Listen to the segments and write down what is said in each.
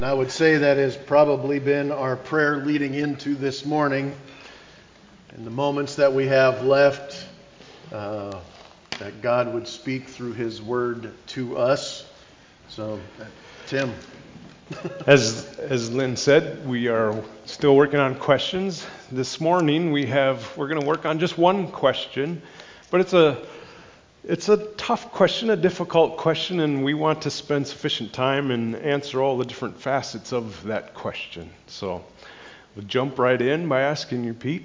I would say that has probably been our prayer leading into this morning. In the moments that we have left, that God would speak through His Word to us. So, Tim. As Lynn said, we are still working on questions. This morning we're going to work on just one question, but it's a tough question, a difficult question, and we want to spend sufficient time and answer all the different facets of that question. So we'll jump right in by asking you, Pete,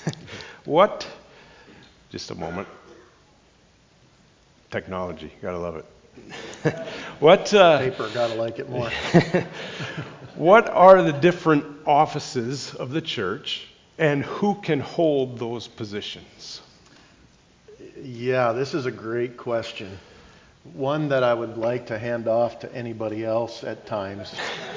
just a moment. Technology, gotta love it. Paper, gotta like it more. What are the different offices of the church, and who can hold those positions? Yeah, this is a great question. One that I would like to hand off to anybody else at times.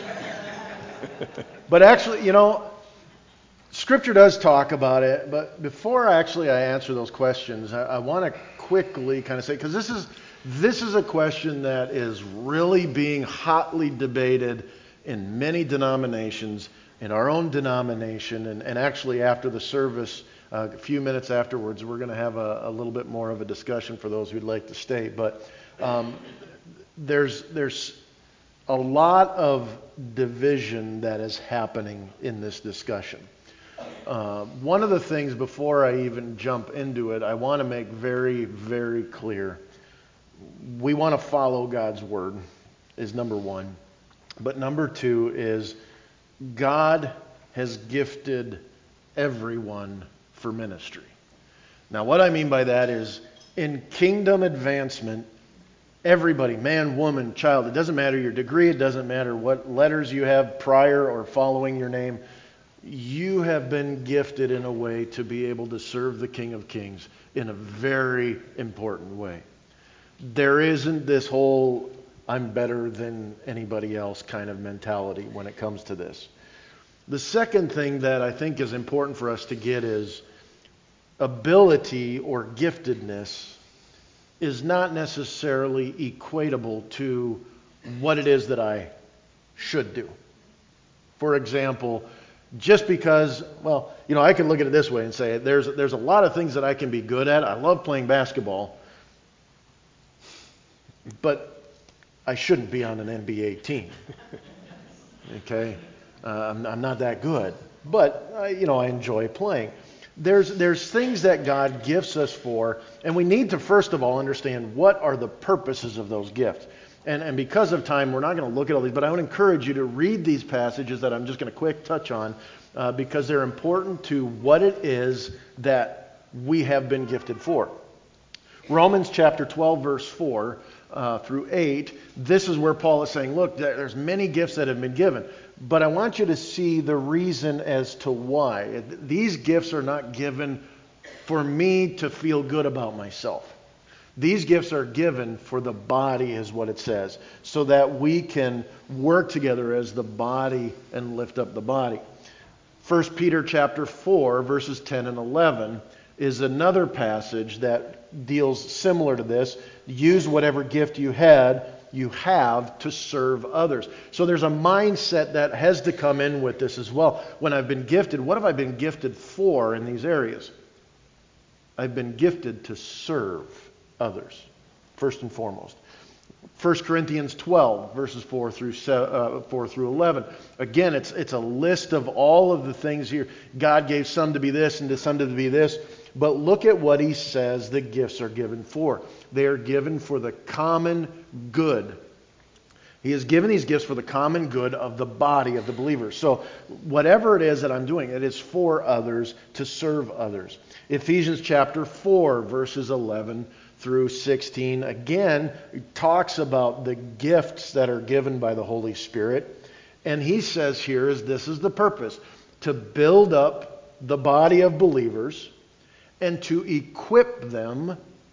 But actually, Scripture does talk about it. But before I answer those questions, I want to quickly kind of say, because this is a question that is really being hotly debated in many denominations, in our own denomination, and actually after the service, a few minutes afterwards, we're going to have a little bit more of a discussion for those who'd like to stay. But there's a lot of division that is happening in this discussion. One of the things, before I even jump into it, I want to make very, very clear. We want to follow God's Word, is number one. But number two is God has gifted everyone for ministry. Now, what I mean by that is, in kingdom advancement, everybody, man, woman, child, it doesn't matter your degree, it doesn't matter what letters you have prior or following your name, you have been gifted in a way to be able to serve the King of Kings in a very important way. There isn't this whole I'm better than anybody else kind of mentality when it comes to this. The second thing that I think is important for us to get is ability or giftedness is not necessarily equatable to what it is that I should do. For example, just because, I can look at it this way and say there's a lot of things that I can be good at. I love playing basketball, but I shouldn't be on an NBA team. Okay? I'm not that good, but I enjoy playing. There's things that God gifts us for, and we need to first of all understand what are the purposes of those gifts. And because of time, we're not going to look at all these, but I would encourage you to read these passages that I'm just going to quick touch on because they're important to what it is that we have been gifted for. Romans chapter 12, verse 4 through 8, this is where Paul is saying, look, there's many gifts that have been given. But I want you to see the reason as to why. These gifts are not given for me to feel good about myself. These gifts are given for the body, is what it says, so that we can work together as the body and lift up the body. 1 Peter chapter 4, verses 10 and 11 is another passage that deals similar to this. Use whatever gift you have to serve others. So there's a mindset that has to come in with this as well. When I've been gifted, what have I been gifted for in these areas? I've been gifted to serve others, first and foremost. 1 Corinthians 12, verses 4 through 11. Again, it's a list of all of the things here. God gave some to be this and to some to be this. But look at what he says the gifts are given for. They are given for the common good. He has given these gifts for the common good of the body of the believers. So whatever it is that I'm doing, it is for others, to serve others. Ephesians chapter 4, verses 11 through 16, again, talks about the gifts that are given by the Holy Spirit. And he says here, this is the purpose, to build up the body of believers and to equip them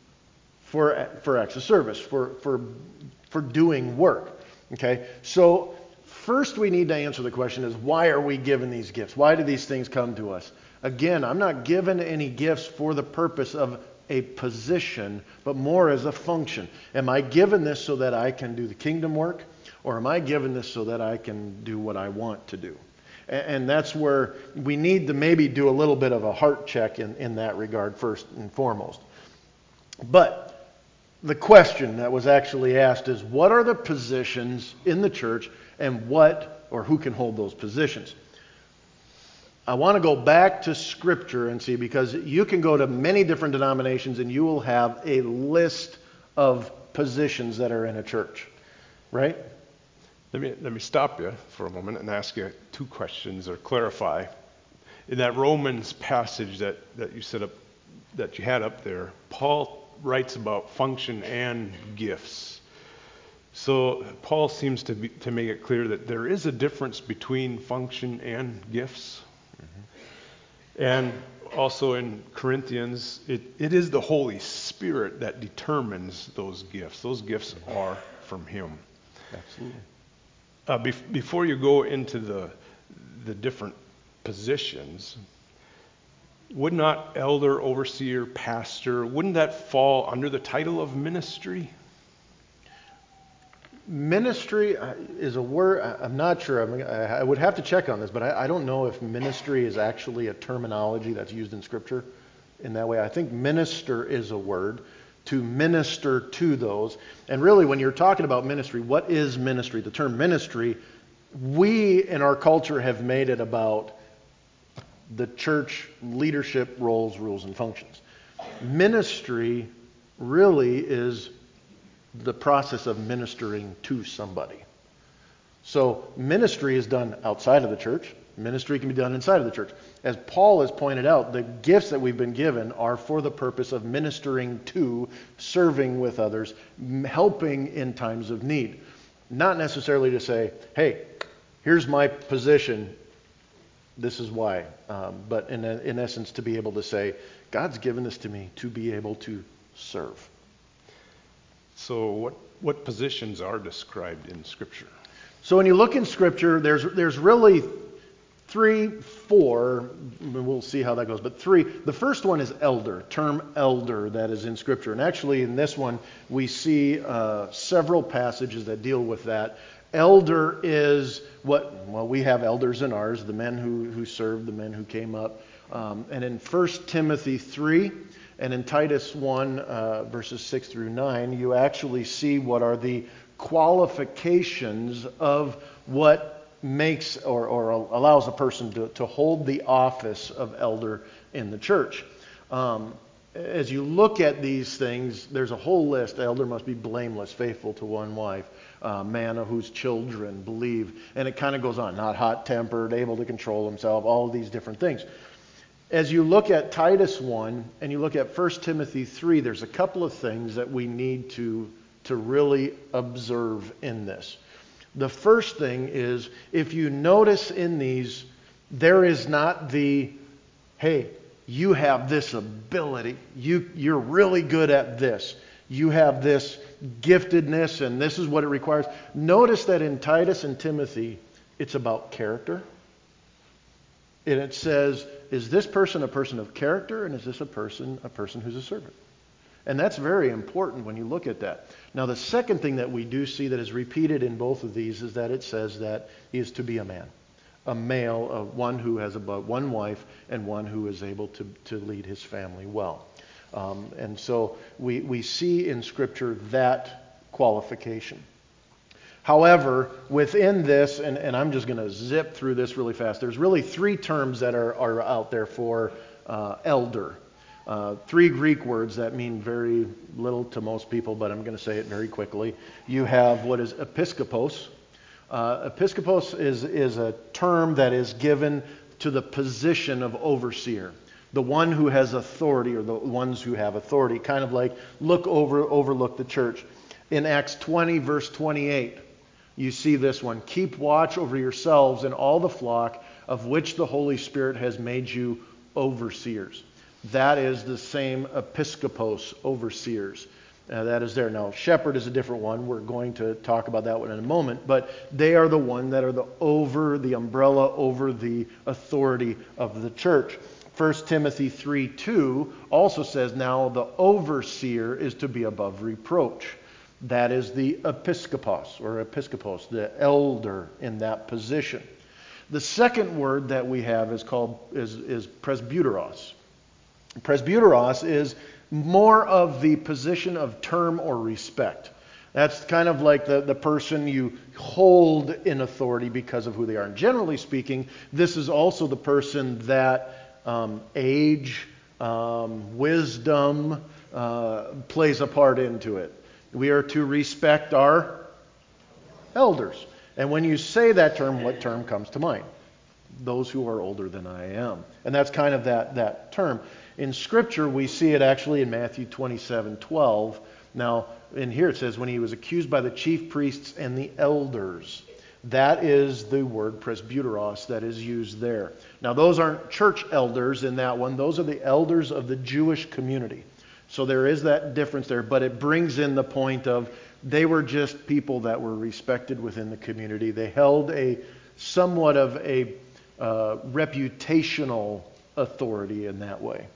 for acts of service, for doing work. Okay? So first we need to answer the question is, why are we given these gifts? Why do these things come to us? Again, I'm not given any gifts for the purpose of a position, but more as a function. Am I given this so that I can do the kingdom work? Or am I given this so that I can do what I want to do? And that's where we need to maybe do a little bit of a heart check in that regard first and foremost. But the question that was actually asked is, what are the positions in the church and what or who can hold those positions? I want to go back to Scripture and see, because you can go to many different denominations and you will have a list of positions that are in a church, right? Let me stop you for a moment and ask you two questions or clarify. In that Romans passage that you had up there, Paul writes about function and gifts. So Paul seems to make it clear that there is a difference between function and gifts. Mm-hmm. And also in Corinthians, it is the Holy Spirit that determines those gifts. Those gifts are from Him. Absolutely. Before you go into the different positions, would not elder, overseer, pastor, wouldn't that fall under the title of ministry? Ministry is a word, I'm not sure. I would have to check on this, but I don't know if ministry is actually a terminology that's used in Scripture in that way. I think minister is a word, to minister to those. And really, when you're talking about ministry, what is ministry? The term ministry, we in our culture have made it about the church leadership roles, rules, and functions. Ministry really is the process of ministering to somebody. So ministry is done outside of the church. Ministry can be done inside of the church. As Paul has pointed out, the gifts that we've been given are for the purpose of ministering to, serving with others, helping in times of need. Not necessarily to say, hey, here's my position, this is why. But in essence, to be able to say, God's given this to me to be able to serve. So what positions are described in Scripture? So when you look in Scripture, there's really 3, 4, we'll see how that goes, but 3. The first one is elder, term elder that is in Scripture. And actually in this one, we see several passages that deal with that. Elder is we have elders in ours, the men who served, the men who came up. And in 1 Timothy 3 and in Titus 1, verses 6 through 9, you actually see what are the qualifications of what makes or allows a person to hold the office of elder in the church. As you look at these things, there's a whole list. The elder must be blameless, faithful to one wife, man of whose children believe. And it kind of goes on. Not hot-tempered, able to control himself, all of these different things. As you look at Titus 1 and you look at 1 Timothy 3, there's a couple of things that we need to really observe in this. The first thing is, if you notice in these, there is not the, hey, you have this ability. You're really good at this. You have this giftedness and this is what it requires. Notice that in Titus and Timothy, it's about character. And it says, is this person a person of character, and is this a person who's a servant? And that's very important when you look at that. Now, the second thing that we do see that is repeated in both of these is that it says that he is to be a man. A male, one who has about one wife and one who is able to lead his family well. And so we see in Scripture that qualification. However, within this, and I'm just going to zip through this really fast, there's really 3 terms that are out there for elder. 3 Greek words that mean very little to most people, but I'm going to say it very quickly. You have what is episkopos. Episkopos is a term that is given to the position of overseer. The one who has authority, or the ones who have authority, kind of like overlook the church. In Acts 20, verse 28, you see this one. Keep watch over yourselves and all the flock of which the Holy Spirit has made you overseers. That is the same episkopos, overseers. That is there. Now, shepherd is a different one. We're going to talk about that one in a moment. But they are the one that are the umbrella over the authority of the church. 1 Timothy 3:2 also says, now the overseer is to be above reproach. That is the episkopos, or episkopos, the elder in that position. The second word that we have is presbyteros. Presbyteros is more of the position of term or respect. That's kind of like the person you hold in authority because of who they are. And generally speaking, this is also the person that age, wisdom plays a part into it. We are to respect our elders. And when you say that term, what term comes to mind? Those who are older than I am. And that's kind of that term. In Scripture, we see it actually in Matthew 27:12. Now, in here it says, when he was accused by the chief priests and the elders. That is the word presbyteros that is used there. Now, those aren't church elders in that one. Those are the elders of the Jewish community. So there is that difference there, but it brings in the point of they were just people that were respected within the community. They held a somewhat of a reputational authority in that way.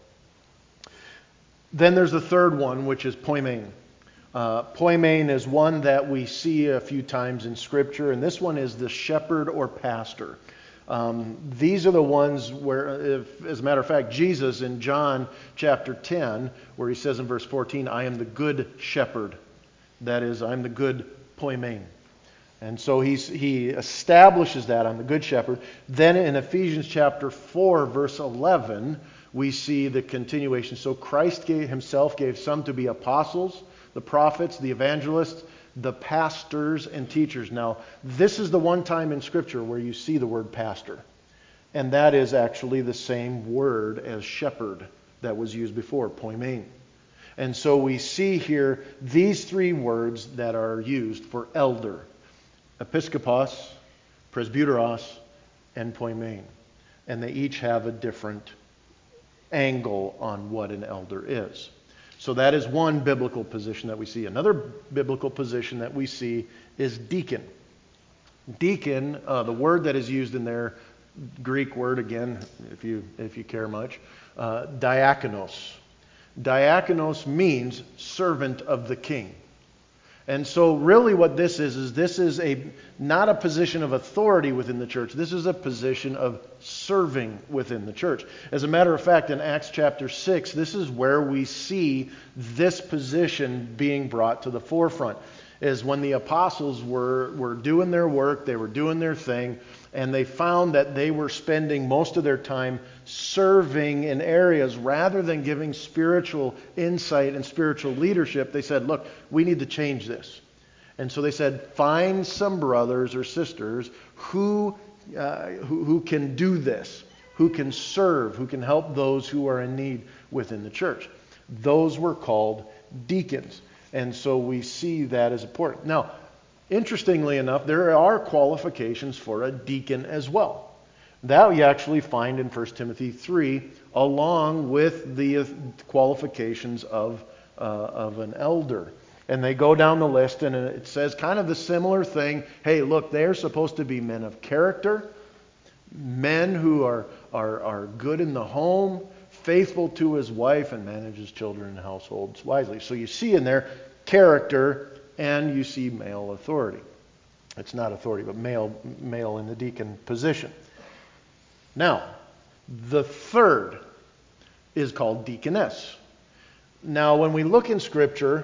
Then there's the third one, which is poimen. Poimen is one that we see a few times in Scripture, and this one is the shepherd or pastor. These are the ones where, as a matter of fact, Jesus in John chapter 10, where he says in verse 14, I am the good shepherd. That is, I'm the good poimen. And so he establishes that I'm the good shepherd. Then in Ephesians chapter 4, verse 11, we see the continuation. So Christ himself gave some to be apostles, the prophets, the evangelists, the pastors and teachers. Now, this is the one time in Scripture where you see the word pastor. And that is actually the same word as shepherd that was used before, poimen. And so we see here these three words that are used for elder. Episkopos, presbyteros, and poimen. And they each have a different angle on what an elder is. So that is one biblical position that we see. Another biblical position that we see is deacon. Deacon, the word that is used in there, Greek word again, if you care much, diakonos. Diakonos means servant of the king. And so really what this is not a position of authority within the church. This is a position of serving within the church. As a matter of fact, in Acts chapter 6, this is where we see this position being brought to the forefront. Is when the apostles were doing their work, they were doing their thing, and they found that they were spending most of their time serving in areas rather than giving spiritual insight and spiritual leadership. They said, look, we need to change this. And so they said, find some brothers or sisters who can do this, who can serve, who can help those who are in need within the church. Those were called deacons. And so we see that as important. Now, interestingly enough, there are qualifications for a deacon as well. That we actually find in 1 Timothy 3, along with the qualifications of an elder. And they go down the list, and it says kind of the similar thing. Hey, look, they're supposed to be men of character, men who are good in the home, faithful to his wife, and manages children and households wisely. So you see in there character, and you see male authority. It's not authority, but male in the deacon position. Now, the third is called deaconess. Now, when we look in Scripture,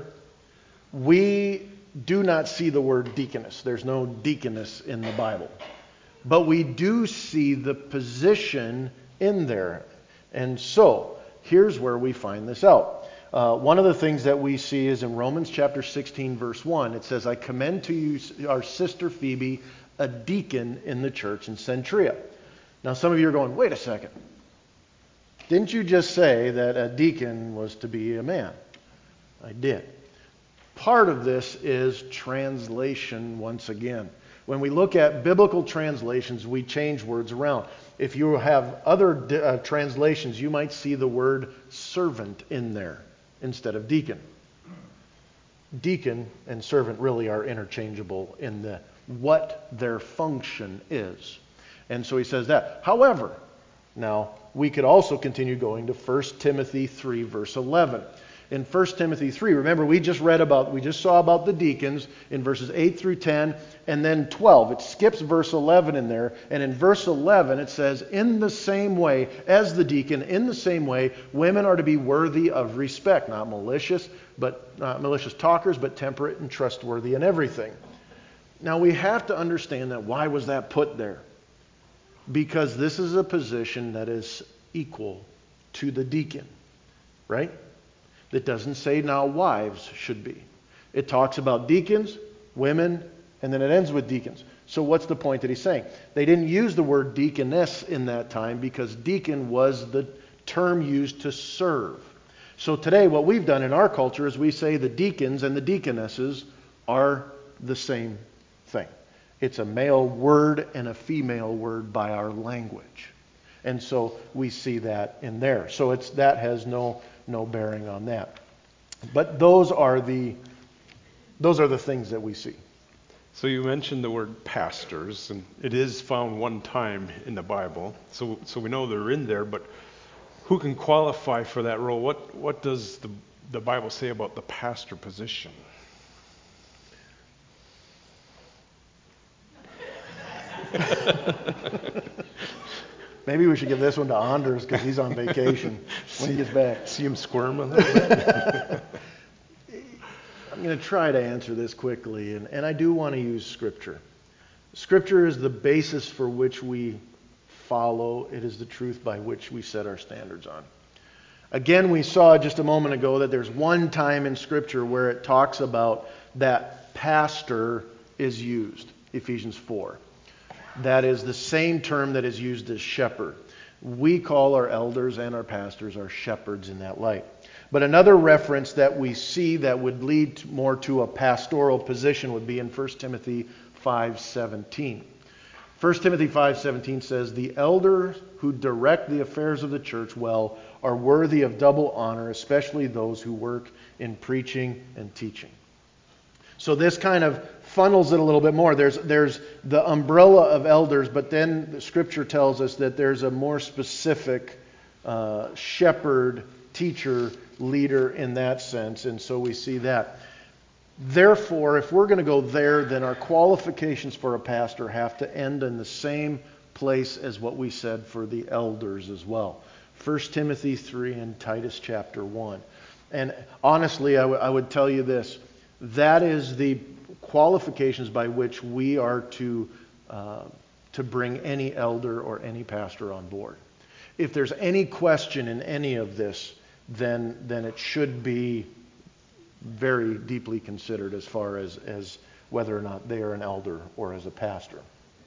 we do not see the word deaconess. There's no deaconess in the Bible. But we do see the position in there. And so, here's where we find this out. One of the things that we see is in Romans chapter 16, verse 1. It says, I commend to you our sister Phoebe, a deacon in the church in Centuria. Now, some of you are going, wait a second. Didn't you just say that a deacon was to be a man? I did. Part of this is translation once again. When we look at biblical translations, we change words around. If you have other translations, you might see the word servant in there instead of deacon. Deacon and servant really are interchangeable in what their function is. And so he says that. However, now we could also continue going to 1 Timothy 3, verse 11. In 1 Timothy 3, remember we just saw about the deacons in verses 8 through 10 and then 12. It skips verse 11 in there, and in verse 11 it says, in the same way as the deacon, in the same way, women are to be worthy of respect, not malicious talkers, but temperate and trustworthy in everything. Now we have to understand that why was that put there? Because this is a position that is equal to the deacon, right? It doesn't say now wives should be. It talks about deacons, women, and then it ends with deacons. So what's the point that he's saying? They didn't use the word deaconess in that time because deacon was the term used to serve. So today what we've done in our culture is we say the deacons and the deaconesses are the same thing. It's a male word and a female word by our language. And so we see that in there. So that has no bearing on that. But those are the things that we see. So you mentioned the word pastors, and it is found one time in the Bible. So we know they're in there, but who can qualify for that role? What does the Bible say about the pastor position? Maybe we should give this one to Anders because he's on vacation when he gets back. See him squirm a little bit? I'm going to try to answer this quickly, and I do want to use Scripture. Scripture is the basis for which we follow. It is the truth by which we set our standards on. Again, we saw just a moment ago that there's one time in Scripture where it talks about that pastor is used, Ephesians 4. That is the same term that is used as shepherd. We call our elders and our pastors our shepherds in that light. But another reference that we see that would lead more to a pastoral position would be in 1 Timothy 5:17. 1 Timothy 5:17 says, the elders who direct the affairs of the church well are worthy of double honor, especially those who work in preaching and teaching. So this kind of funnels it a little bit more. There's the umbrella of elders, but then the Scripture tells us that there's a more specific shepherd, teacher, leader in that sense, and so we see that. Therefore, if we're going to go there, then our qualifications for a pastor have to end in the same place as what we said for the elders as well. 1 Timothy 3 and Titus chapter 1. And honestly, I would tell you this. That is the qualifications by which we are to bring any elder or any pastor on board. If there's any question in any of this, then it should be very deeply considered as far as whether or not they are an elder or as a pastor.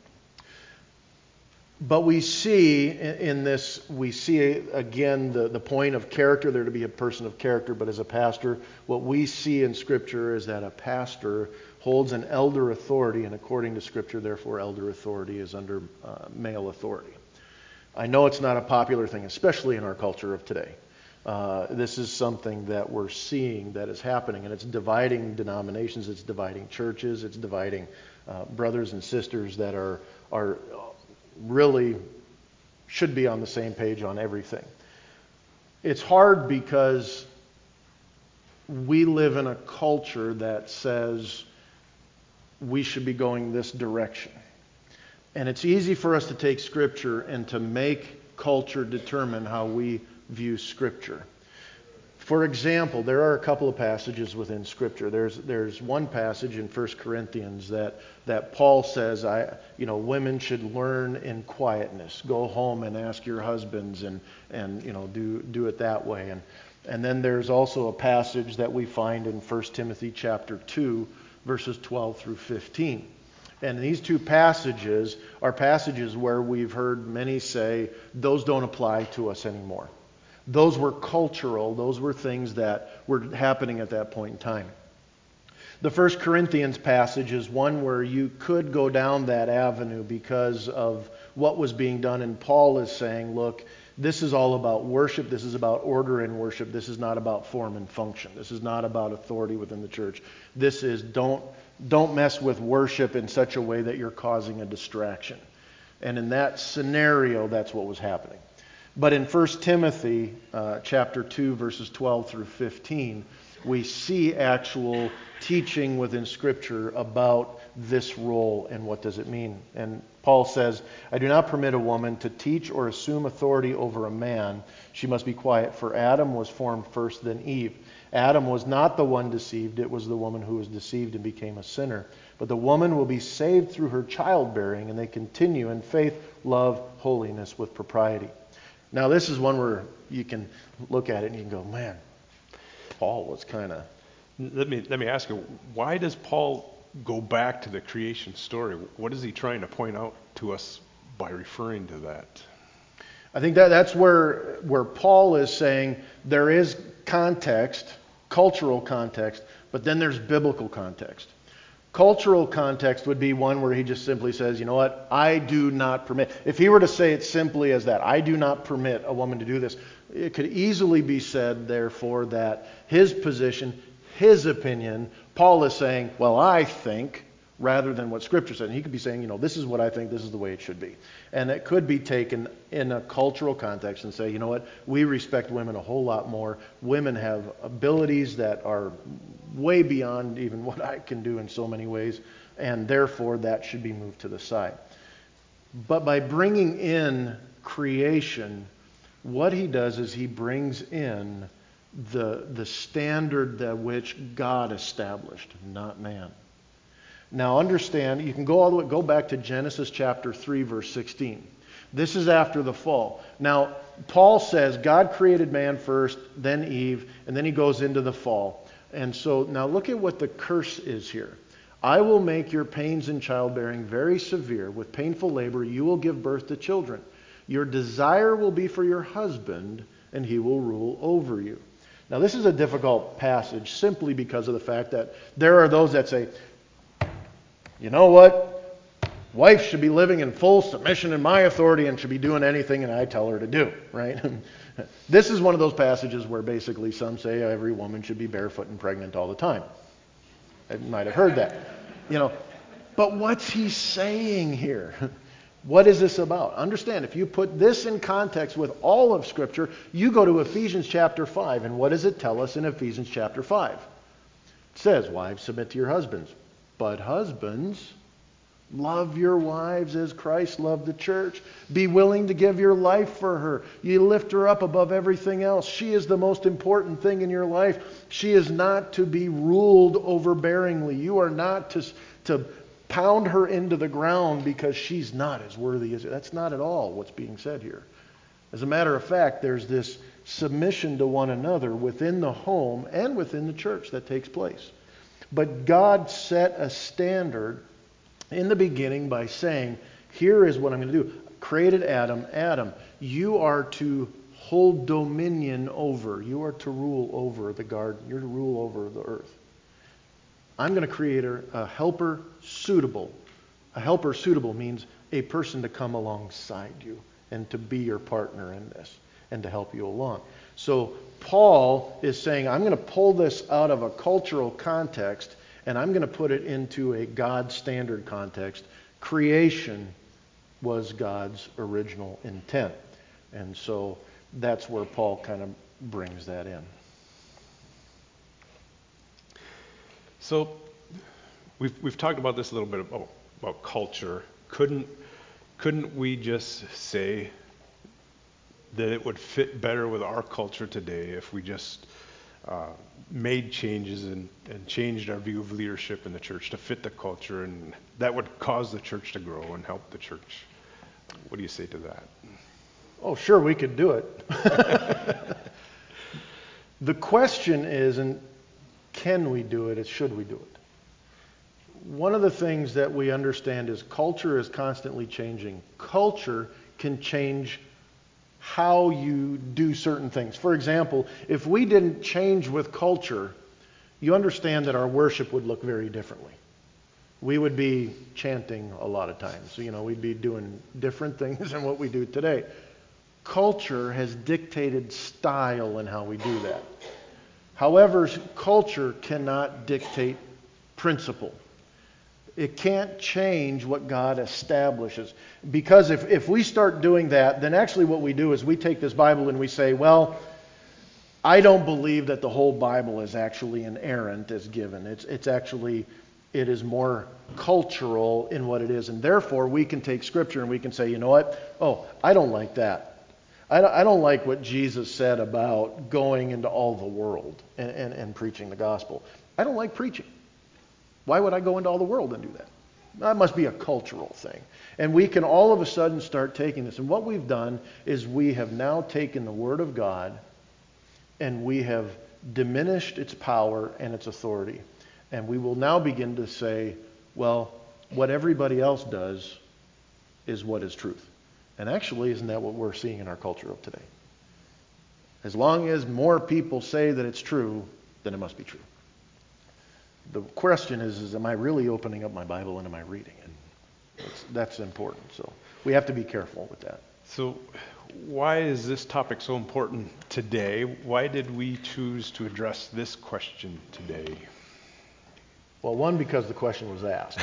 But we see in this, again the point of character, there to be a person of character, but as a pastor, what we see in Scripture is that a pastor holds an elder authority, and according to Scripture, therefore, elder authority is under male authority. I know it's not a popular thing, especially in our culture of today. This is something that we're seeing that is happening, and it's dividing denominations, it's dividing churches, it's dividing brothers and sisters that are really should be on the same page on everything. It's hard because we live in a culture that says we should be going this direction. And it's easy for us to take Scripture and to make culture determine how we view Scripture. For example, there are a couple of passages within Scripture. There's one passage in 1 Corinthians that Paul says, women should learn in quietness. Go home and ask your husbands and do it that way. And then there's also a passage that we find in 1 Timothy chapter 2, verses 12 through 15. And these two passages are passages where we've heard many say, those don't apply to us anymore. Those were cultural. Those were things that were happening at that point in time. The 1 Corinthians passage is one where you could go down that avenue because of what was being done. And Paul is saying, look, this is all about worship. This is about order in worship. This is not about form and function. This is not about authority within the church. This is don't mess with worship in such a way that you're causing a distraction. And in that scenario, that's what was happening. But in 1 Timothy chapter 2, verses 12 through 15, we see actual teaching within Scripture about this role and what does it mean. And Paul says, I do not permit a woman to teach or assume authority over a man. She must be quiet, for Adam was formed first, then Eve. Adam was not the one deceived, it was the woman who was deceived and became a sinner. But the woman will be saved through her childbearing, and they continue in faith, love, holiness with propriety. Now this is one where you can look at it and you can go, man, Paul was kind of... Let me ask you, why does Paul go back to the creation story? What is he trying to point out to us by referring to that? I think that's where Paul is saying there is context, cultural context, but then there's biblical context. Cultural context would be one where he just simply says, you know what, I do not permit. If he were to say it simply as that, I do not permit a woman to do this, it could easily be said, therefore, that his position, his opinion, Paul is saying, well, I think, rather than what Scripture said. And he could be saying, you know, this is what I think, this is the way it should be. And it could be taken in a cultural context and say, you know what, we respect women a whole lot more. Women have abilities that are way beyond even what I can do in so many ways, and therefore that should be moved to the side. But by bringing in creation, what he does is he brings in the standard that which God established, not man. Now understand, you can go back to Genesis chapter 3, verse 16. This is after the fall. Now, Paul says God created man first, then Eve, and then he goes into the fall. And so now look at what the curse is here. I will make your pains in childbearing very severe. With painful labor you will give birth to children. Your desire will be for your husband, and he will rule over you. Now this is a difficult passage simply because of the fact that there are those that say, you know what? Wife should be living in full submission in my authority and should be doing anything and I tell her to do, right? This is one of those passages where basically some say every woman should be barefoot and pregnant all the time. I might have heard that. But what's he saying here? What is this about? Understand, if you put this in context with all of Scripture, you go to Ephesians chapter 5, and what does it tell us in Ephesians chapter 5? It says, wives, submit to your husbands. But husbands, love your wives as Christ loved the church. Be willing to give your life for her. You lift her up above everything else. She is the most important thing in your life. She is not to be ruled overbearingly. You are not to pound her into the ground because she's not as worthy as you. That's not at all what's being said here. As a matter of fact, there's this submission to one another within the home and within the church that takes place. But God set a standard in the beginning by saying, here is what I'm going to do. Created Adam. Adam, you are to hold dominion over. You are to rule over the garden. You're to rule over the earth. I'm going to create a helper suitable. A helper suitable means a person to come alongside you and to be your partner in this and to help you along. So Paul is saying, I'm going to pull this out of a cultural context and I'm going to put it into a God standard context. Creation was God's original intent. And so that's where Paul kind of brings that in. So we've talked about this a little bit about culture. Couldn't we just say that it would fit better with our culture today if we just made changes and changed our view of leadership in the church to fit the culture, and that would cause the church to grow and help the church? What do you say to that? Oh, sure, we could do it. The question isn't, can we do it? It's should we do it? One of the things that we understand is culture is constantly changing. Culture can change how you do certain things. For example, if we didn't change with culture, you understand that our worship would look very differently. We would be chanting a lot of times. We'd be doing different things than what we do today. Culture has dictated style in how we do that. However, culture cannot dictate principle. It can't change what God establishes. Because if we start doing that, then actually what we do is we take this Bible and we say, well, I don't believe that the whole Bible is actually inerrant as given. It is more cultural in what it is. And therefore, we can take Scripture and we can say, you know what? Oh, I don't like that. I don't like what Jesus said about going into all the world and preaching the gospel. I don't like preaching. Why would I go into all the world and do that? That must be a cultural thing. And we can all of a sudden start taking this. And what we've done is we have now taken the Word of God and we have diminished its power and its authority. And we will now begin to say, well, what everybody else does is what is truth. And actually, isn't that what we're seeing in our culture of today? As long as more people say that it's true, then it must be true. The question is am I really opening up my Bible and am I reading it? That's important. So we have to be careful with that. So why is this topic so important today? Why did we choose to address this question today? Well, one, because the question was asked.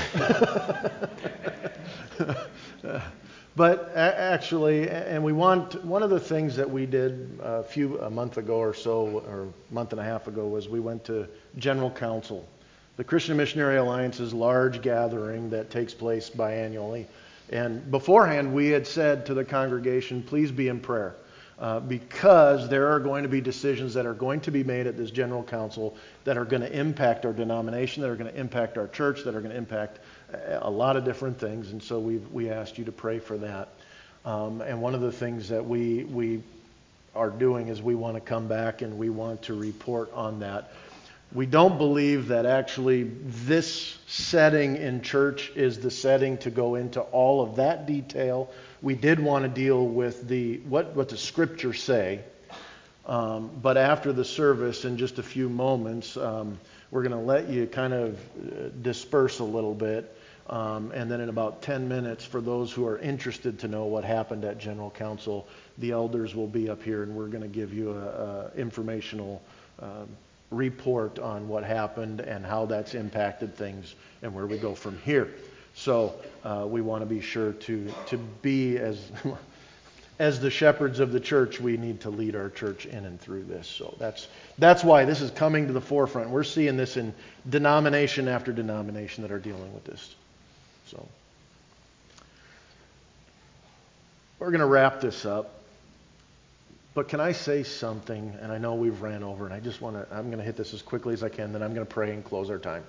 But actually, and one of the things that we did a month ago or so, or a month and a half ago, was we went to General Council, the Christian Missionary Alliance's large gathering that takes place biannually. And beforehand, we had said to the congregation, please be in prayer. Because there are going to be decisions that are going to be made at this General Council that are going to impact our denomination, that are going to impact our church, that are going to impact a lot of different things. And so we asked you to pray for that. And one of the things that we are doing is we want to come back and we want to report on that. We don't believe that actually this setting in church is the setting to go into all of that detail. We did want to deal with what the Scriptures say. But after the service, in just a few moments, we're going to let you kind of disperse a little bit. And then in about 10 minutes, for those who are interested to know what happened at General Council, the elders will be up here and we're going to give you an informational report on what happened and how that's impacted things and where we go from here. So we want to be sure to be as the shepherds of the church, we need to lead our church in and through this. So that's why this is coming to the forefront. We're seeing this in denomination after denomination that are dealing with this. So we're going to wrap this up. But can I say something? And I know we've ran over, and I'm going to hit this as quickly as I can, then I'm going to pray and close our time.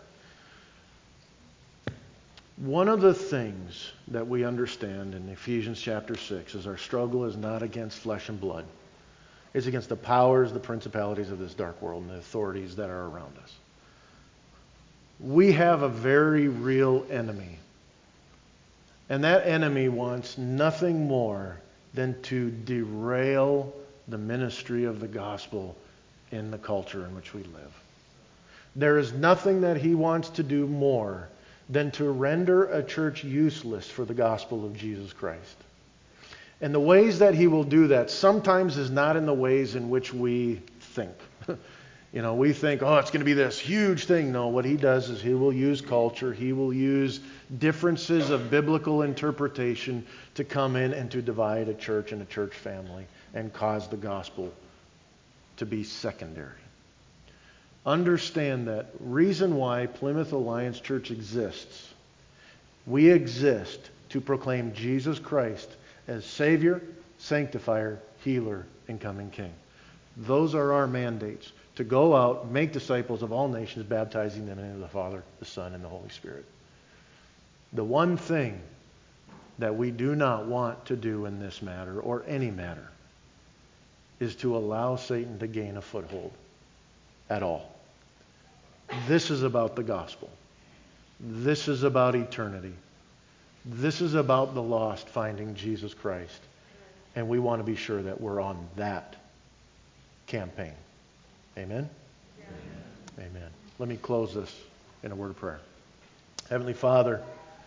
One of the things that we understand in Ephesians chapter 6 is our struggle is not against flesh and blood. It's against the powers, the principalities of this dark world, and the authorities that are around us. We have a very real enemy. And that enemy wants nothing more than to derail the ministry of the gospel in the culture in which we live. There is nothing that he wants to do more than to render a church useless for the gospel of Jesus Christ. And the ways that he will do that sometimes is not in the ways in which we think. We think, it's going to be this huge thing. No, what he does is he will use culture. He will use differences of biblical interpretation to come in and to divide a church and a church family and cause the gospel to be secondary. Understand that reason why Plymouth Alliance Church exists. We exist to proclaim Jesus Christ as Savior, Sanctifier, Healer, and coming King. Those are our mandates. To go out, make disciples of all nations, baptizing them in the name of the Father, the Son, and the Holy Spirit. The one thing that we do not want to do in this matter, or any matter, is to allow Satan to gain a foothold at all. This is about the gospel. This is about eternity. This is about the lost finding Jesus Christ. And we want to be sure that we're on that campaign. Amen? Amen. Let me close this in a word of prayer. Heavenly Father,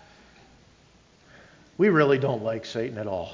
we really don't like Satan at all.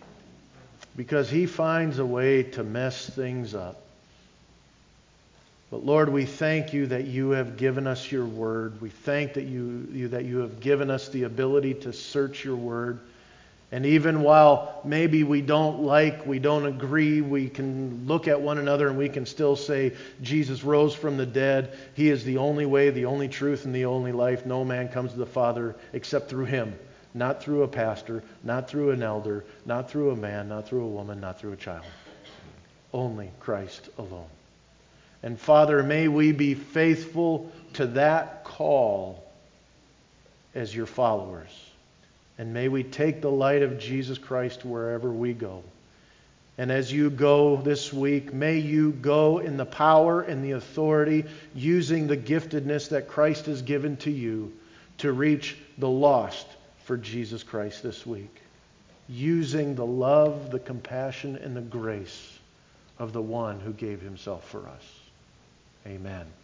Because he finds a way to mess things up. But Lord, we thank you that you have given us your word. We thank that you have given us the ability to search your word. And even while maybe we don't agree, we can look at one another and we can still say, Jesus rose from the dead. He is the only way, the only truth, and the only life. No man comes to the Father except through him. Not through a pastor, not through an elder, not through a man, not through a woman, not through a child. Only Christ alone. And Father, may we be faithful to that call as your followers. And may we take the light of Jesus Christ wherever we go. And as you go this week, may you go in the power and the authority, using the giftedness that Christ has given to you to reach the lost for Jesus Christ this week. Using the love, the compassion, and the grace of the one who gave himself for us. Amen.